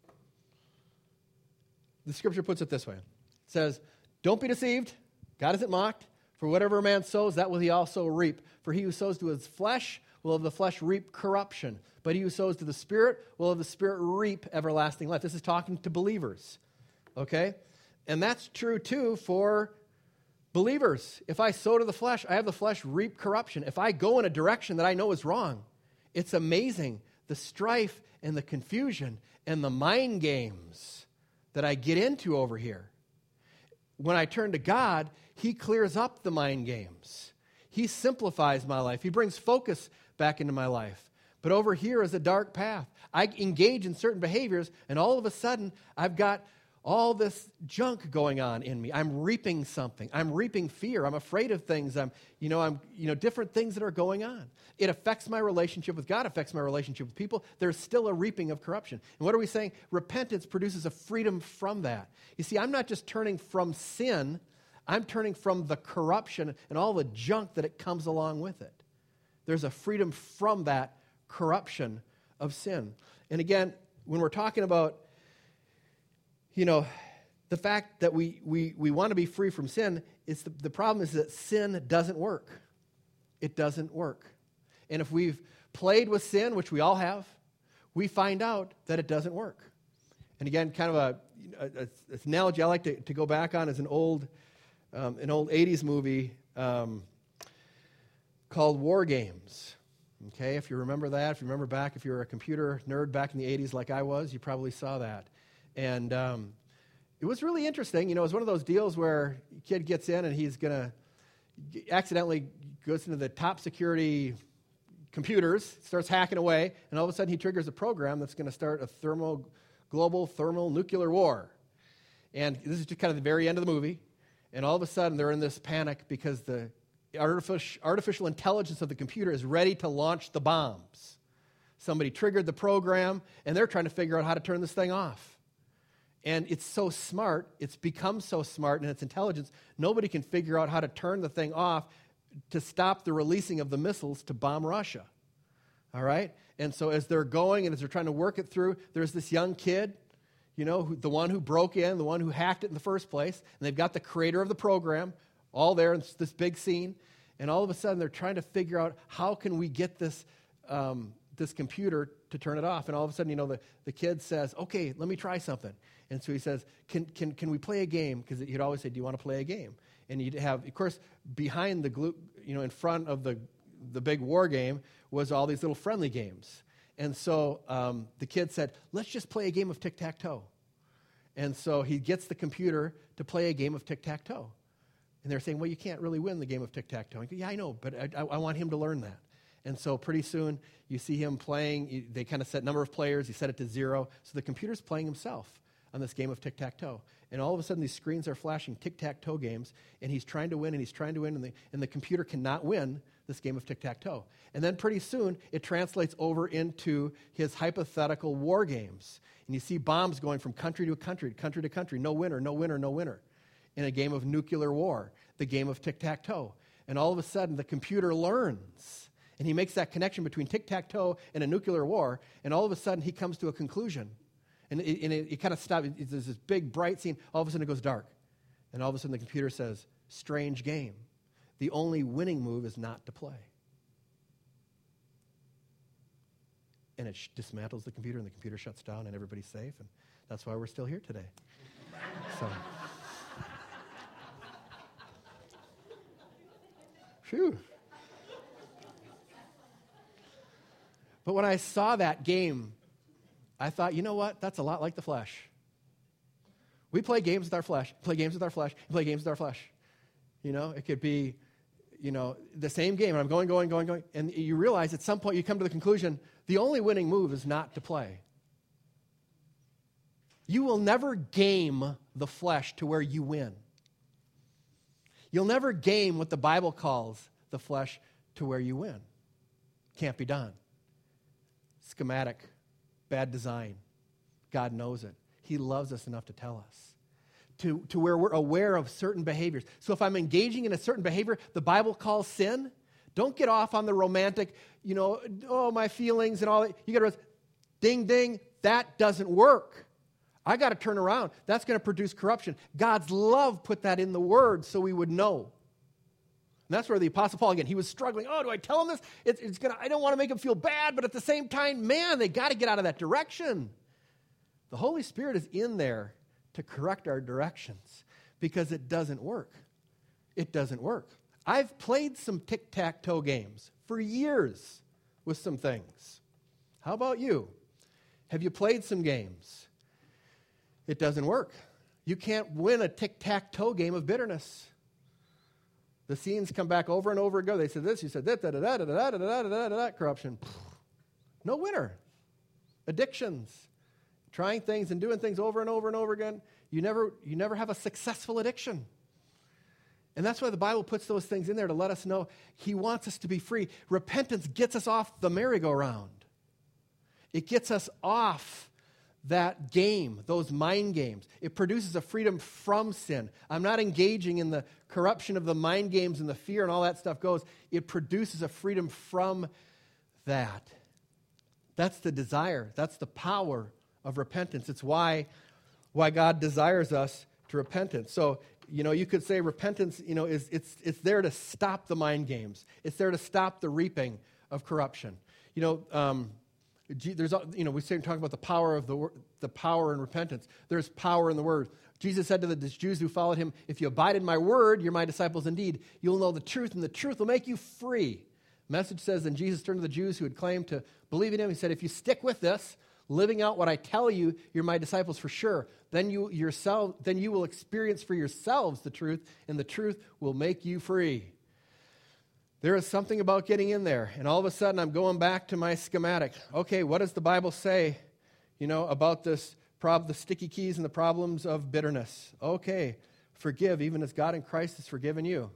The scripture puts it this way. It says, "Don't be deceived. God isn't mocked. For whatever a man sows, that will he also reap. For he who sows to his flesh will of the flesh reap corruption. But he who sows to the Spirit will of the Spirit reap everlasting life." This is talking to believers. Okay? And that's true, too, for believers. If I sow to the flesh, I have the flesh reap corruption. If I go in a direction that I know is wrong, it's amazing the strife and the confusion and the mind games that I get into over here. When I turn to God, He clears up the mind games. He simplifies my life. He brings focus back into my life. But over here is a dark path. I engage in certain behaviors, and all of a sudden, I've got all this junk going on in me. I'm reaping something. I'm reaping fear. I'm afraid of things. I'm, you know, I'm, you know, different things that are going on. It affects my relationship with God, affects my relationship with people. There's still a reaping of corruption. And what are we saying? Repentance produces a freedom from that. You see, I'm not just turning from sin. I'm turning from the corruption and all the junk that it comes along with it. There's a freedom from that corruption of sin. And again, when we're talking about, you know, the fact that we, we, we want to be free from sin, is the, the problem is that sin doesn't work. It doesn't work. And if we've played with sin, which we all have, we find out that it doesn't work. And again, kind of a, a, a an analogy I like to, to go back on is an old um, an old eighties movie um, called War Games. Okay, if you remember that, if you remember back, if you were a computer nerd back in the eighties like I was, you probably saw that. And um, it was really interesting. You know, it was one of those deals where a kid gets in and he's going to accidentally goes into the top security computers, starts hacking away, and all of a sudden he triggers a program that's going to start a thermo, global thermal nuclear war. And this is just kind of the very end of the movie. And all of a sudden they're in this panic because the artificial, artificial intelligence of the computer is ready to launch the bombs. Somebody triggered the program, and they're trying to figure out how to turn this thing off. And it's so smart, it's become so smart in its intelligence, nobody can figure out how to turn the thing off to stop the releasing of the missiles to bomb Russia. All right? And so as they're going and as they're trying to work it through, there's this young kid, you know, who, the one who broke in, the one who hacked it in the first place, and they've got the creator of the program all there in this big scene, and all of a sudden they're trying to figure out how can we get this um, this computer to turn it off. And all of a sudden, you know, the, the kid says, okay, let me try something. And so he says, can can can we play a game? Because he'd always say, do you want to play a game? And you'd have, of course, behind the glue, you know, in front of the the big war game was all these little friendly games. And so um, the kid said, let's just play a game of tic-tac-toe. And so he gets the computer to play a game of tic-tac-toe. And they're saying, well, you can't really win the game of tic-tac-toe. And he goes, yeah, I know, but I, I, I want him to learn that. And so pretty soon, you see him playing. You, they kind of set number of players. You set it to zero. So the computer's playing himself on this game of tic-tac-toe. And all of a sudden, these screens are flashing tic-tac-toe games, and he's trying to win, and he's trying to win, and the, and the computer cannot win this game of tic-tac-toe. And then pretty soon, it translates over into his hypothetical war games. And you see bombs going from country to country, country to country, no winner, no winner, no winner, in a game of nuclear war, the game of tic-tac-toe. And all of a sudden, the computer learns, and he makes that connection between tic-tac-toe and a nuclear war, and all of a sudden, he comes to a conclusion. And it, and it, it kind of stops. It, there's this big, bright scene. All of a sudden, it goes dark. And all of a sudden, the computer says, strange game. The only winning move is not to play. And it sh- dismantles the computer, and the computer shuts down, and everybody's safe. And that's why we're still here today. So, phew. But when I saw that game, I thought, you know what? That's a lot like the flesh. We play games with our flesh, play games with our flesh, play games with our flesh. You know, it could be, you know, the same game, and I'm going, going, going, going, and you realize at some point you come to the conclusion, the only winning move is not to play. You will never game the flesh to where you win. You'll never game what the Bible calls the flesh to where you win. Can't be done. Schematic. Bad design. God knows it. He loves us enough to tell us. To, to where we're aware of certain behaviors. So if I'm engaging in a certain behavior the Bible calls sin, don't get off on the romantic, you know, oh, my feelings and all that. You got to realize, ding, ding, that doesn't work. I got to turn around. That's going to produce corruption. God's love put that in the Word so we would know. And that's where the Apostle Paul, again, he was struggling. Oh, do I tell him this? It's, it's gonna. I don't want to make him feel bad, but at the same time, man, they got to get out of that direction. The Holy Spirit is in there to correct our directions because it doesn't work. It doesn't work. I've played some tic-tac-toe games for years with some things. How about you? Have you played some games? It doesn't work. You can't win a tic-tac-toe game of bitterness. The scenes come back over and over again. They said this, you said that, da da da da da da da da da da. Corruption. No winner. Addictions. Trying things and doing things over and over and over again. You never, you never have a successful addiction. And that's why the Bible puts those things in there to let us know He wants us to be free. Repentance gets us off the merry-go-round. It gets us off that game, those mind games. It produces a freedom from sin. I'm not engaging in the corruption of the mind games and the fear and all that stuff goes. It produces a freedom from that. That's the desire. That's the power of repentance. It's why, why God desires us to repentance. So, you know, you could say repentance, you know, is it's it's there to stop the mind games. It's there to stop the reaping of corruption. You know, um, there's you know we say talking about the power of the the power in repentance. There's power in the word. Jesus said to the Jews who followed him, "If you abide in my word, you're my disciples indeed. You'll know the truth, and the truth will make you free." Message says, then Jesus turned to the Jews who had claimed to believe in him. He said, "If you stick with this, living out what I tell you, you're my disciples for sure. Then you yourself, then you will experience for yourselves the truth, and the truth will make you free." There is something about getting in there, and all of a sudden I'm going back to my schematic. Okay, what does the Bible say, you know, about this prob- the sticky keys and the problems of bitterness? Okay, forgive even as God in Christ has forgiven you.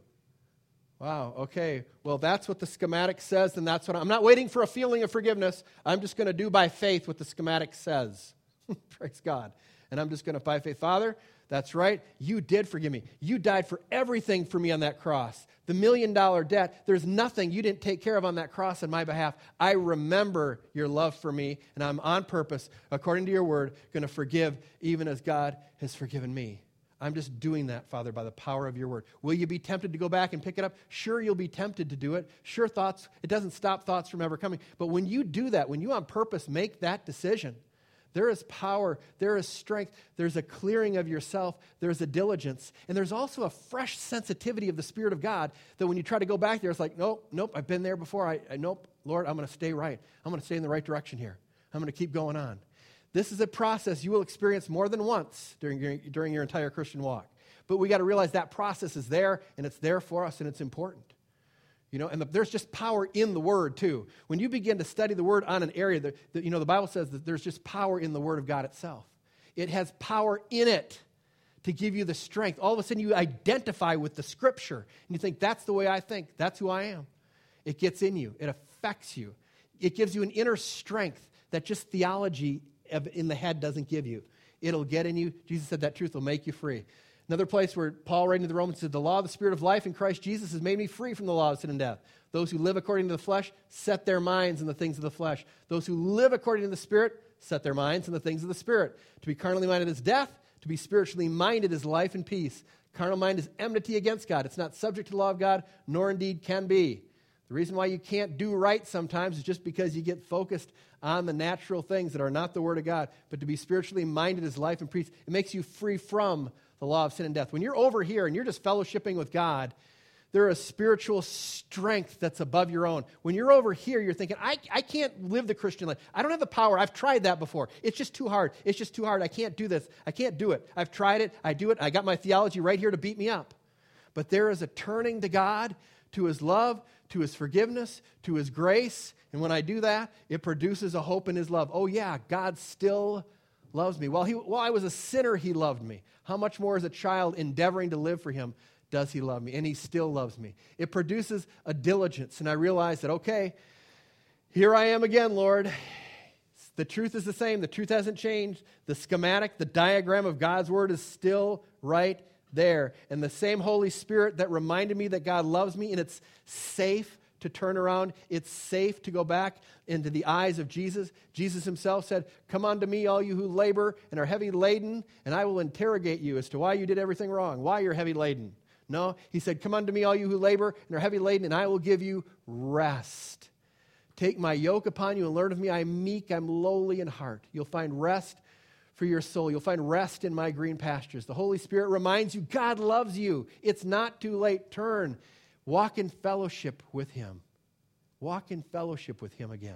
Wow, okay. Well, that's what the schematic says, and that's what I'm, I'm not waiting for a feeling of forgiveness. I'm just going to do by faith what the schematic says. Praise God. And I'm just going to, by faith, Father, that's right. You did forgive me. You died for everything for me on that cross. The million dollar debt, there's nothing you didn't take care of on that cross on my behalf. I remember your love for me, and I'm on purpose, according to your word, going to forgive even as God has forgiven me. I'm just doing that, Father, by the power of your word. Will you be tempted to go back and pick it up? Sure, you'll be tempted to do it. Sure, thoughts, it doesn't stop thoughts from ever coming. But when you do that, when you on purpose make that decision, there is power, there is strength, there's a clearing of yourself, there's a diligence, and there's also a fresh sensitivity of the Spirit of God that when you try to go back there, it's like, nope, nope, I've been there before. I, I Nope, Lord, I'm going to stay right. I'm going to stay in the right direction here. I'm going to keep going on. This is a process you will experience more than once during your, during your entire Christian walk. But we got to realize that process is there, and it's there for us, and it's important. You know, and the, there's just power in the Word, too. When you begin to study the Word on an area, that, that, you know, the Bible says that there's just power in the Word of God itself. It has power in it to give you the strength. All of a sudden, you identify with the Scripture, and you think, that's the way I think. That's who I am. It gets in you. It affects you. It gives you an inner strength that just theology in the head doesn't give you. It'll get in you. Jesus said that truth will make you free. Another place where Paul, writing to the Romans, said, "The law of the Spirit of life in Christ Jesus has made me free from the law of sin and death. Those who live according to the flesh set their minds on the things of the flesh. Those who live according to the Spirit set their minds on the things of the Spirit. To be carnally minded is death. To be spiritually minded is life and peace. Carnal mind is enmity against God. It's not subject to the law of God, nor indeed can be." The reason why you can't do right sometimes is just because you get focused on the natural things that are not the Word of God. But to be spiritually minded is life and peace. It makes you free from the law of sin and death. When you're over here and you're just fellowshipping with God, there is spiritual strength that's above your own. When you're over here, you're thinking, I, I can't live the Christian life. I don't have the power. I've tried that before. It's just too hard. It's just too hard. I can't do this. I can't do it. I've tried it. I do it. I got my theology right here to beat me up. But there is a turning to God, to His love, to His forgiveness, to His grace. And when I do that, it produces a hope in His love. Oh yeah, God still loves me. While, he, while I was a sinner, He loved me. How much more as a child endeavoring to live for Him does He love me? And He still loves me. It produces a diligence. And I realize that, okay, here I am again, Lord. The truth is the same. The truth hasn't changed. The schematic, the diagram of God's Word is still right there. And the same Holy Spirit that reminded me that God loves me, and it's safe to turn around. It's safe to go back into the eyes of Jesus. Jesus Himself said, "Come unto me, all you who labor and are heavy laden, and I will interrogate you as to why you did everything wrong, why you're heavy laden." No, He said, "Come unto me, all you who labor and are heavy laden, and I will give you rest. Take my yoke upon you and learn of me. I'm meek, I'm lowly in heart." You'll find rest for your soul. You'll find rest in my green pastures. The Holy Spirit reminds you God loves you. It's not too late. Turn. Walk in fellowship with Him. Walk in fellowship with Him again.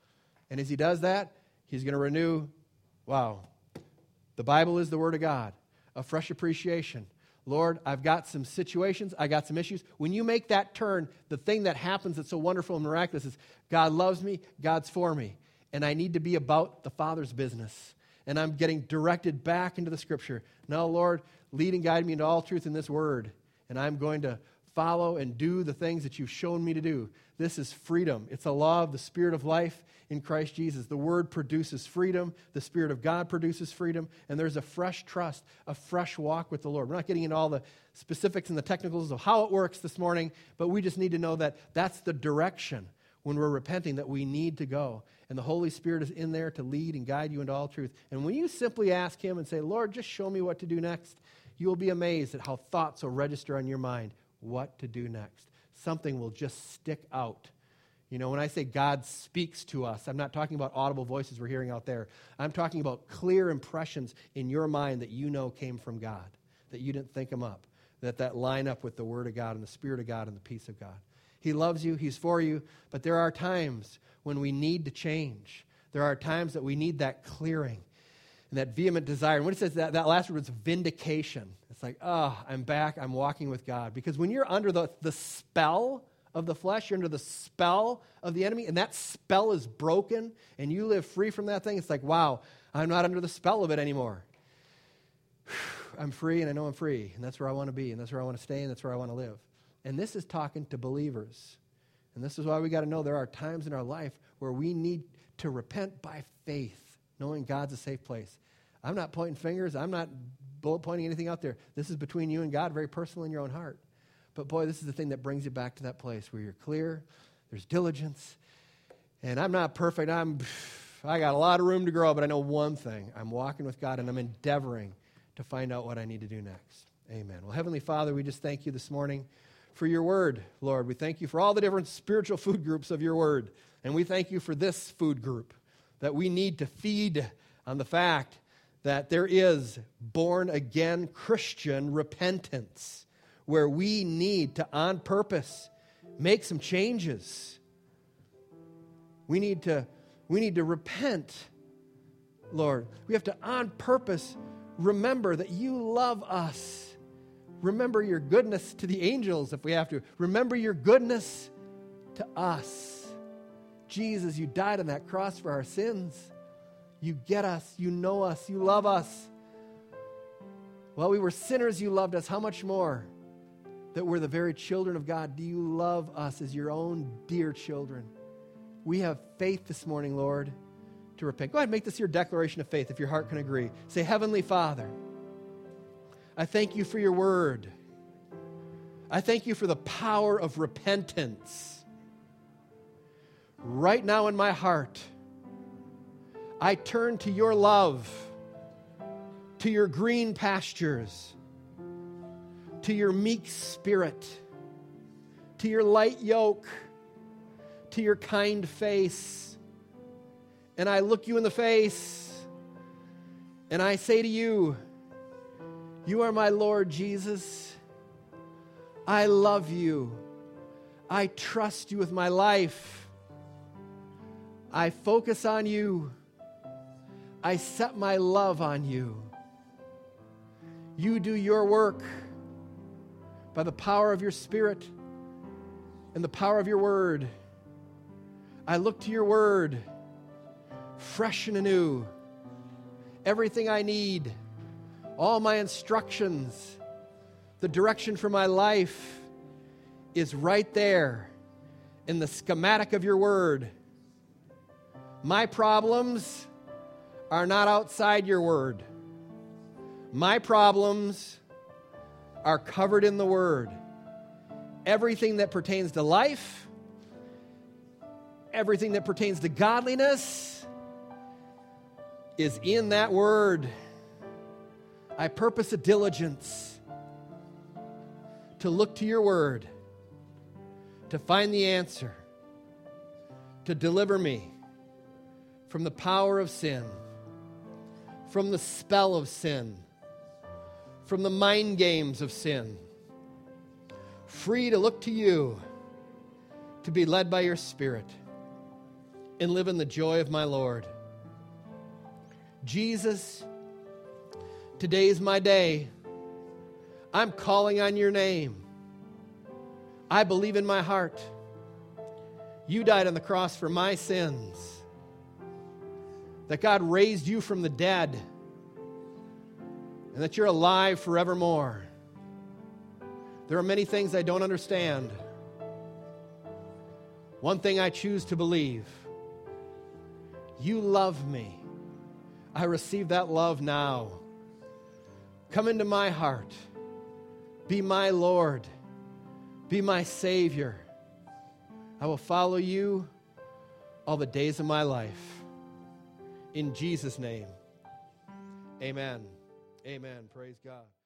And as He does that, He's going to renew, wow, the Bible is the Word of God, a fresh appreciation. Lord, I've got some situations, I got some issues. When you make that turn, the thing that happens that's so wonderful and miraculous is God loves me, God's for me, and I need to be about the Father's business. And I'm getting directed back into the Scripture. Now, Lord, lead and guide me into all truth in this Word, and I'm going to follow and do the things that you've shown me to do. This is freedom. It's a law of the Spirit of life in Christ Jesus. The Word produces freedom. The Spirit of God produces freedom. And there's a fresh trust, a fresh walk with the Lord. We're not getting into all the specifics and the technicals of how it works this morning, but we just need to know that that's the direction. when we're repenting that we need to go. And the Holy Spirit is in there to lead and guide you into all truth. And when you simply ask him and say, Lord, just show me what to do next, you will be amazed at how thoughts will register on your mind what to do next. Something will just stick out. You know, when I say God speaks to us, I'm not talking about audible voices we're hearing out there. I'm talking about clear impressions in your mind that you know came from God, that you didn't think them up, that that line up with the Word of God and the Spirit of God and the peace of God. He loves you. He's for you. But there are times when we need to change. There are times that we need that clearing and that vehement desire. And when it says that, that last word is vindication. It's like, oh, I'm back. I'm walking with God. Because when you're under the, the spell of the flesh, you're under the spell of the enemy, and that spell is broken, and you live free from that thing, it's like, wow, I'm not under the spell of it anymore. I'm free, and I know I'm free, and that's where I want to be, and that's where I want to stay, and that's where I want to live. And this is talking to believers. And this is why we got to know there are times in our life where we need to repent by faith, knowing God's a safe place. I'm not pointing fingers. I'm not bullet pointing anything out there. This is between you and God, very personal in your own heart. But boy, this is the thing that brings you back to that place where you're clear, there's diligence, and I'm not perfect. I'm, I got a lot of room to grow, but I know one thing. I'm walking with God, and I'm endeavoring to find out what I need to do next. Amen. Well, Heavenly Father, we just thank you this morning for your word, Lord. We thank you for all the different spiritual food groups of your word, and we thank you for this food group that we need to feed on the fact that there is born-again Christian repentance, where we need to, on purpose, make some changes. We need to, we need to repent, Lord. We have to, on purpose, remember that you love us. Remember your goodness to the angels, if we have to. Remember your goodness to us. Jesus, you died on that cross for our sins. You get us. You know us. You love us. While we were sinners, you loved us. How much more? That we're the very children of God. Do you love us as your own dear children? We have faith this morning, Lord, to repent. Go ahead and make this your declaration of faith if your heart can agree. Say, Heavenly Father, I thank you for your word. I thank you for the power of repentance. Right now in my heart, I turn to your love, to your green pastures, to your meek spirit, to your light yoke, to your kind face. And I look you in the face, and I say to you, you are my Lord Jesus. I love you. I trust you with my life. I focus on you. I set my love on you. You do your work by the power of your Spirit and the power of your word. I look to your word, fresh and anew. Everything I need, all my instructions, the direction for my life is right there in the schematic of your word. My problems are not outside your word. My problems are covered in the word. Everything that pertains to life, everything that pertains to godliness is in that word. I purpose a diligence to look to your word, to find the answer, to deliver me from the power of sin, from the spell of sin, from the mind games of sin. Free to look to you, to be led by your Spirit, and live in the joy of my Lord. Jesus, today is my day. I'm calling on your name. I believe in my heart. You died on the cross for my sins. That God raised you from the dead. And that you're alive forevermore. There are many things I don't understand. One thing I choose to believe. You love me. I receive that love now. Come into my heart. Be my Lord. Be my Savior. I will follow you all the days of my life. In Jesus' name, amen. Amen. Praise God.